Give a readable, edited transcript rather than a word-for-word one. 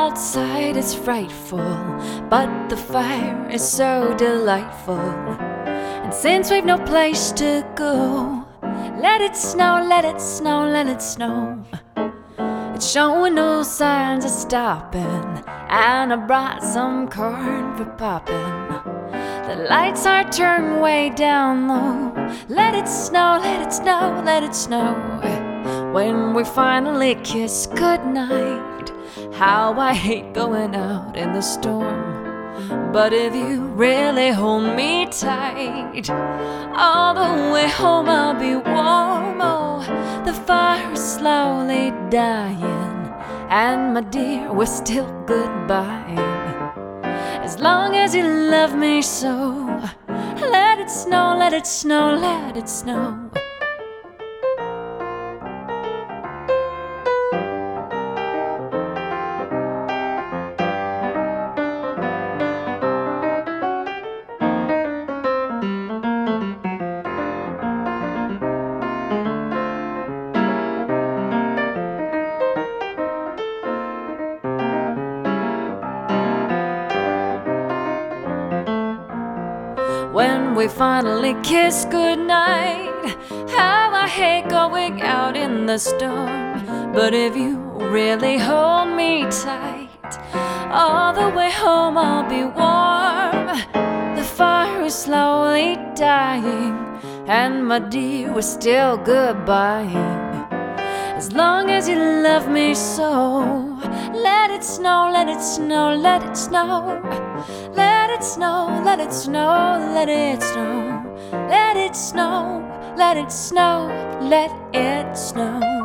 outside is frightful, but the fire is so delightful. And since we've no place to go, let it snow, let it snow, let it snow. It's showing no signs of stopping, and I brought some corn for popping. The lights are turned way down low. Let it snow, let it snow, let it snow. When we finally kiss goodnight, how I hate going out in the storm. But if you really hold me tight, all the way home I'll be warm. Oh, the fire is slowly dying, and my dear, we're still goodbye. As long as you love me so, let it snow, let it snow, let it snow. When we finally kiss goodnight, how I hate going out in the storm. But if you really hold me tight, all the way home I'll be warm. The fire is slowly dying, and my dear, we're still goodbying. As long as you love me so, let it snow, let it snow, let it snow. Let it snow, let it snow, let it snow. Let it snow, let it snow, let it snow.